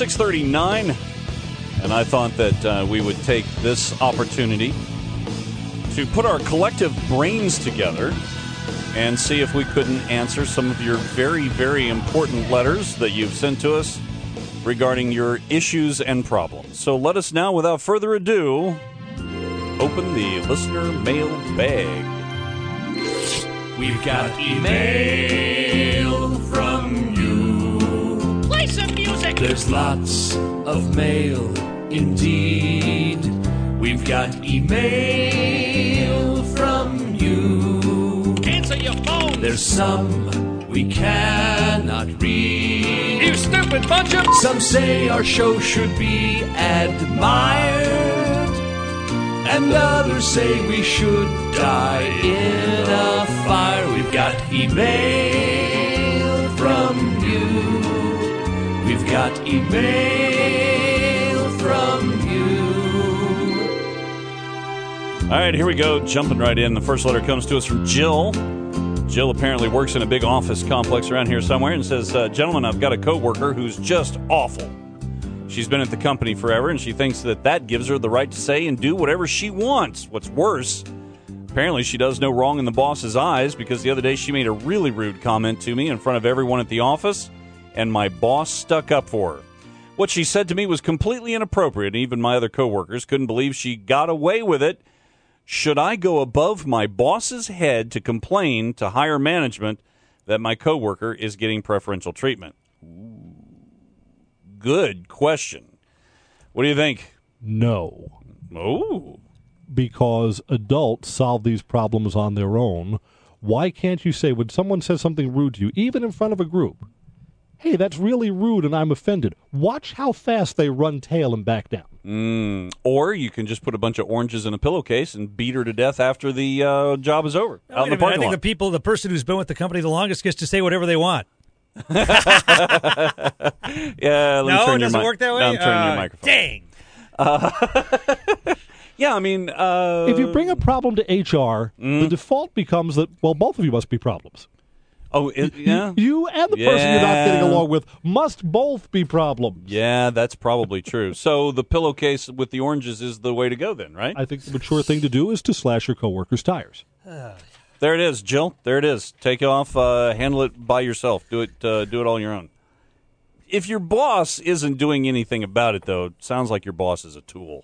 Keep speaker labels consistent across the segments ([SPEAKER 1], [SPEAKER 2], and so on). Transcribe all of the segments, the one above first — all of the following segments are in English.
[SPEAKER 1] 6:39, and I thought that we would take this opportunity to put our collective brains together and see if we couldn't answer some of your very, very important letters that you've sent to us regarding your issues and problems. So let us now, without further ado, open the listener mail bag.
[SPEAKER 2] We've got email from you.
[SPEAKER 3] Play some music.
[SPEAKER 2] There's lots of mail indeed. We've got email from you.
[SPEAKER 3] Answer your phone.
[SPEAKER 2] There's some we cannot read.
[SPEAKER 3] You stupid bunch of...
[SPEAKER 2] Some say our show should be admired, and others say we should die in a fire. We've got email from you. We've got email from you.
[SPEAKER 1] All right, here we go. Jumping right in. The first letter comes to us from Jill. Jill apparently works in a big office complex around here somewhere and says, gentlemen, I've got a coworker who's just awful. She's been at the company forever, and she thinks that gives her the right to say and do whatever she wants. What's worse, apparently she does no wrong in the boss's eyes, because the other day she made a really rude comment to me in front of everyone at the office, and my boss stuck up for her. What she said to me was completely inappropriate, and even my other coworkers couldn't believe she got away with it. Should I go above my boss's head to complain to higher management that my coworker is getting preferential treatment? Good question. What do you think?
[SPEAKER 4] No.
[SPEAKER 1] Oh.
[SPEAKER 4] Because adults solve these problems on their own. Why can't you say, when someone says something rude to you, even in front of a group, hey, that's really rude and I'm offended. Watch how fast they run tail and back down.
[SPEAKER 1] Or you can just put a bunch of oranges in a pillowcase and beat her to death after the job is over. Out in the parking lot.
[SPEAKER 5] I think the person who's been with the company the longest gets to say whatever they want.
[SPEAKER 1] Yeah,
[SPEAKER 5] it doesn't work that way?
[SPEAKER 1] I'm turning your microphone.
[SPEAKER 5] Dang.
[SPEAKER 1] Yeah, I mean...
[SPEAKER 4] if you bring a problem to HR, the default becomes that, well, both of you must be problems.
[SPEAKER 1] Oh, yeah?
[SPEAKER 4] You and the person you're not getting along with must both be problems.
[SPEAKER 1] Yeah, that's probably true. So the pillowcase with the oranges is the way to go then, right?
[SPEAKER 4] I think the mature thing to do is to slash your coworkers' tires.
[SPEAKER 1] There it is, Jill. There it is. Take it off. Handle it by yourself. Do it all on your own. If your boss isn't doing anything about it, though, it sounds like your boss is a tool.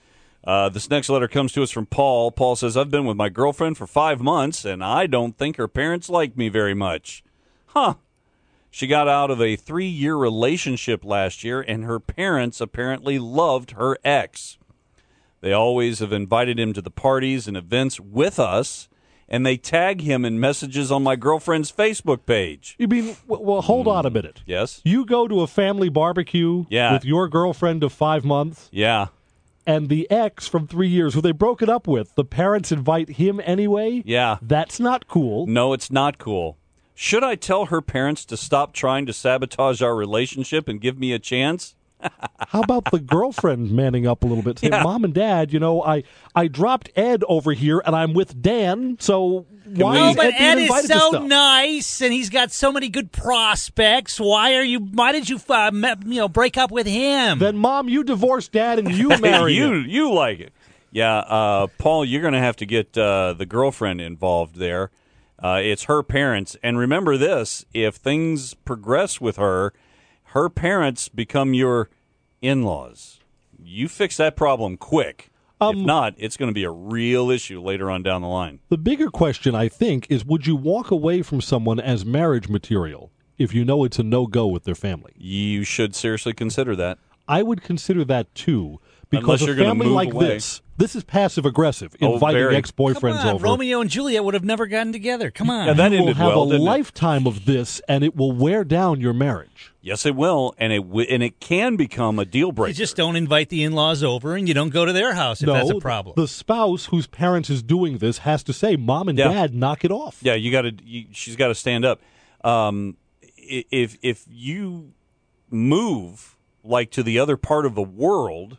[SPEAKER 1] This next letter comes to us from Paul. Paul says, I've been with my girlfriend for 5 months, and I don't think her parents like me very much. Huh. She got out of a 3-year relationship last year, and her parents apparently loved her ex. They always have invited him to the parties and events with us, and they tag him in messages on my girlfriend's Facebook page.
[SPEAKER 4] You mean, well, hold on a minute.
[SPEAKER 1] Yes?
[SPEAKER 4] You go to a family barbecue with your girlfriend of 5 months?
[SPEAKER 1] Yeah.
[SPEAKER 4] And the ex from 3 years, who they broke it up with, the parents invite him anyway?
[SPEAKER 1] Yeah.
[SPEAKER 4] That's not cool.
[SPEAKER 1] No, it's not cool. Should I tell her parents to stop trying to sabotage our relationship and give me a chance?
[SPEAKER 4] How about the girlfriend manning up a little bit? Say, Mom and Dad, I dropped Ed over here, and I'm with Dan, so why is Ed being invited to stuff?
[SPEAKER 5] Nice, and he's got so many good prospects. Why did you break up with him?
[SPEAKER 4] Then, Mom, you divorce Dad and you marry him.
[SPEAKER 1] You like it. Yeah, Paul, you're going to have to get the girlfriend involved there. It's her parents. And remember this, if things progress with her parents become your in-laws. You fix that problem quick. If not, it's going to be a real issue later on down the line.
[SPEAKER 4] The bigger question, I think, is would you walk away from someone as marriage material if you know it's a no-go with their family?
[SPEAKER 1] You should seriously consider that.
[SPEAKER 4] I would consider that, too. Because
[SPEAKER 1] Unless
[SPEAKER 4] a family like this is passive-aggressive, inviting ex-boyfriends over.
[SPEAKER 5] Romeo and Juliet would have never gotten together. Come on.
[SPEAKER 1] Yeah, that
[SPEAKER 4] you will
[SPEAKER 1] ended
[SPEAKER 4] have
[SPEAKER 1] well,
[SPEAKER 4] a lifetime of this, and it will wear down your marriage.
[SPEAKER 1] Yes, it will, and it can become a deal breaker.
[SPEAKER 5] You just don't invite the in-laws over, and you don't go to their house if that's a problem.
[SPEAKER 4] The spouse whose parents is doing this has to say, Mom and Dad, knock it off.
[SPEAKER 1] Yeah, she's got to stand up. If you move like to the other part of the world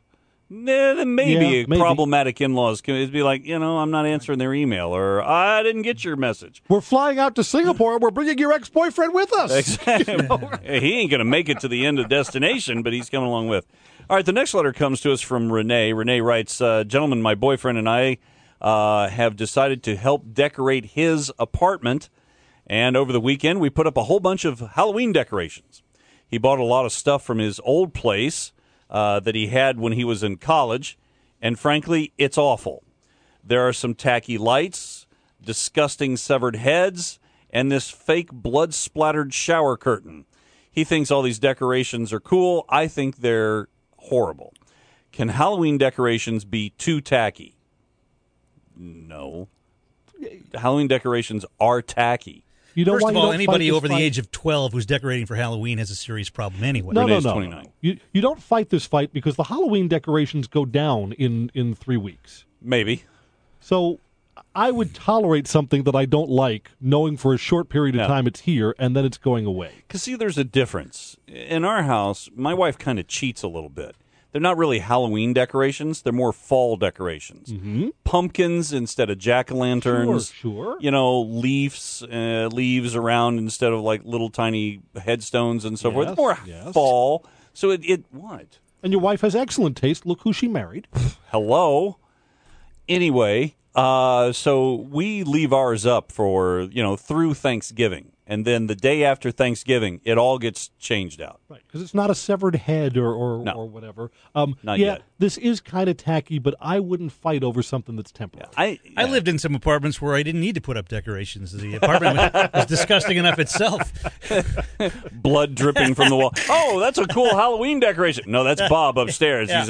[SPEAKER 1] Then maybe
[SPEAKER 4] Yeah, maybe.
[SPEAKER 1] problematic in-laws can be like, I'm not answering their email, or I didn't get your message.
[SPEAKER 4] We're flying out to Singapore and we're bringing your ex-boyfriend with us.
[SPEAKER 1] Exactly. He ain't going to make it to the end of destination, but he's coming along with. All right, the next letter comes to us from Renee. Renee writes, gentlemen, my boyfriend and I have decided to help decorate his apartment, and over the weekend we put up a whole bunch of Halloween decorations. He bought a lot of stuff from his old place that he had when he was in college, and frankly, it's awful. There are some tacky lights, disgusting severed heads, and this fake blood-splattered shower curtain. He thinks all these decorations are cool. I think they're horrible. Can Halloween decorations be too tacky? No. Halloween decorations are tacky.
[SPEAKER 5] First of all, anybody over the age of 12 who's decorating for Halloween has a serious problem anyway.
[SPEAKER 4] No.
[SPEAKER 1] Renee's 29.
[SPEAKER 4] You don't fight this fight because the Halloween decorations go down in 3 weeks.
[SPEAKER 1] Maybe.
[SPEAKER 4] So I would tolerate something that I don't like, knowing for a short period of time it's here, and then it's going away.
[SPEAKER 1] Because, see, there's a difference. In our house, my wife kind of cheats a little bit. They're not really Halloween decorations. They're more fall decorations.
[SPEAKER 4] Mm-hmm.
[SPEAKER 1] Pumpkins instead of jack-o'-lanterns.
[SPEAKER 4] Sure.
[SPEAKER 1] Leaves around instead of like little tiny headstones and so forth.
[SPEAKER 4] Yes,
[SPEAKER 1] More
[SPEAKER 4] yes.
[SPEAKER 1] fall. So it what?
[SPEAKER 4] And your wife has excellent taste. Look who she married.
[SPEAKER 1] Hello. Anyway, so we leave ours up for, through Thanksgiving. And then the day after Thanksgiving, it all gets changed out.
[SPEAKER 4] Right, because it's not a severed head or whatever.
[SPEAKER 1] Not yet.
[SPEAKER 4] This is kind of tacky, but I wouldn't fight over something that's temporary.
[SPEAKER 5] I lived in some apartments where I didn't need to put up decorations. The apartment was disgusting enough itself.
[SPEAKER 1] Blood dripping from the wall. Oh, that's a cool Halloween decoration. No, that's Bob upstairs.
[SPEAKER 5] Yeah.
[SPEAKER 1] He's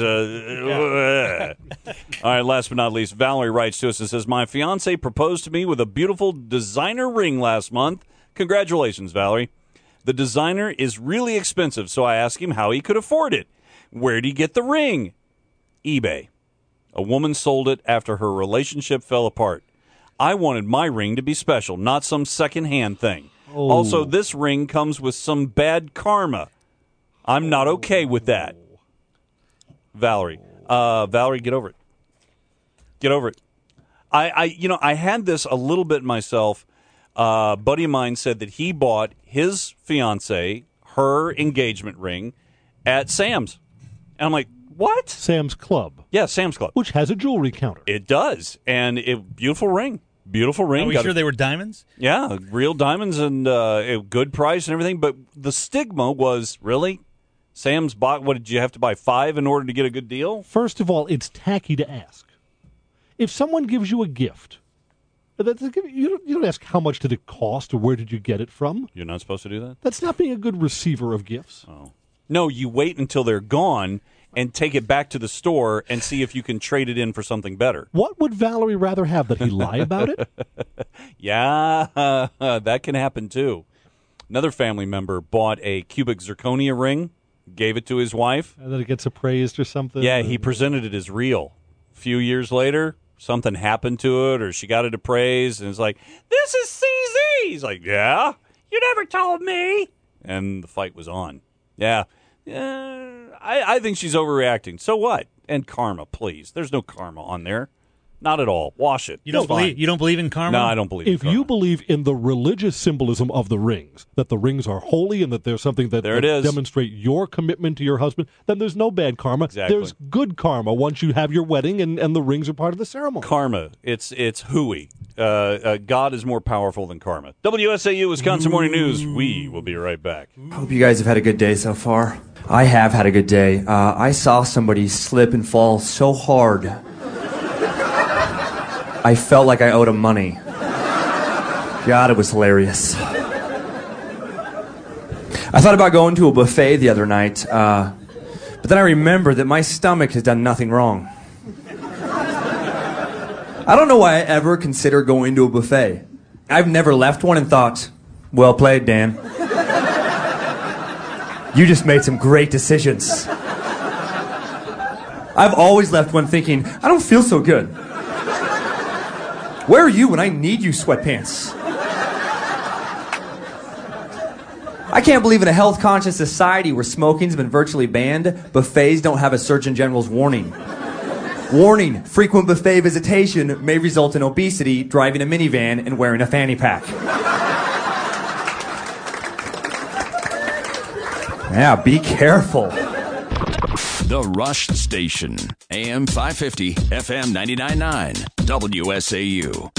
[SPEAKER 1] All right, last but not least, Valerie writes to us and says, my fiance proposed to me with a beautiful designer ring last month. Congratulations, Valerie. The designer is really expensive, so I asked him how he could afford it. Where'd he get the ring? eBay. A woman sold it after her relationship fell apart. I wanted my ring to be special, not some secondhand thing.
[SPEAKER 4] Oh.
[SPEAKER 1] Also, this ring comes with some bad karma. I'm not okay with that. Valerie. Valerie, get over it. Get over it. I had this a little bit myself. A buddy of mine said that he bought his fiancée her engagement ring at Sam's. And I'm like, what?
[SPEAKER 4] Sam's Club.
[SPEAKER 1] Yeah, Sam's Club.
[SPEAKER 4] Which has a jewelry counter.
[SPEAKER 1] It does. And beautiful ring. Beautiful ring.
[SPEAKER 5] Are we sure they were diamonds?
[SPEAKER 1] Yeah, real diamonds and a good price and everything. But the stigma was, really? Sam's bought, what, did you have to buy 5 in order to get a good deal?
[SPEAKER 4] First of all, it's tacky to ask. If someone gives you a gift, you don't ask how much did it cost or where did you get it from.
[SPEAKER 1] You're not supposed to do that?
[SPEAKER 4] That's not being a good receiver of gifts.
[SPEAKER 1] Oh. No, you wait until they're gone and take it back to the store and see if you can trade it in for something better.
[SPEAKER 4] What would Valerie rather have, that he lie about it?
[SPEAKER 1] Yeah, that can happen too. Another family member bought a cubic zirconia ring, gave it to his wife.
[SPEAKER 4] And then it gets appraised or something?
[SPEAKER 1] Yeah, he presented it as real. A few years later, something happened to it, or she got it appraised, and it's like, this is CZ! He's like, yeah? You never told me! And the fight was on. Yeah. I think she's overreacting. So what? And karma, please. There's no karma on there. Not at all. Wash it.
[SPEAKER 5] You don't believe in karma?
[SPEAKER 1] No, I don't believe in
[SPEAKER 4] If
[SPEAKER 1] karma.
[SPEAKER 4] you believe in the religious symbolism of the rings, that the rings are holy and that there's something that,
[SPEAKER 1] There it is.
[SPEAKER 4] demonstrate your commitment to your husband, then there's no bad karma.
[SPEAKER 1] Exactly.
[SPEAKER 4] There's good karma once you have your wedding and the rings are part of the ceremony.
[SPEAKER 1] Karma. It's hooey. God is more powerful than karma. WSAU Wisconsin Morning News. We will be right back.
[SPEAKER 6] Hope you guys have had a good day so far. I have had a good day. I saw somebody slip and fall so hard, I felt like I owed him money. God, it was hilarious. I thought about going to a buffet the other night, but then I remembered that my stomach has done nothing wrong. I don't know why I ever consider going to a buffet. I've never left one and thought, well played, Dan. You just made some great decisions. I've always left one thinking, I don't feel so good. Where are you when I need you, sweatpants? I I can't believe in a health-conscious society where smoking's been virtually banned, buffets don't have a Surgeon General's warning. Warning, frequent buffet visitation may result in obesity, driving a minivan, and wearing a fanny pack. Yeah, be careful.
[SPEAKER 2] The Rush Station, AM 550, FM 99.9, WSAU.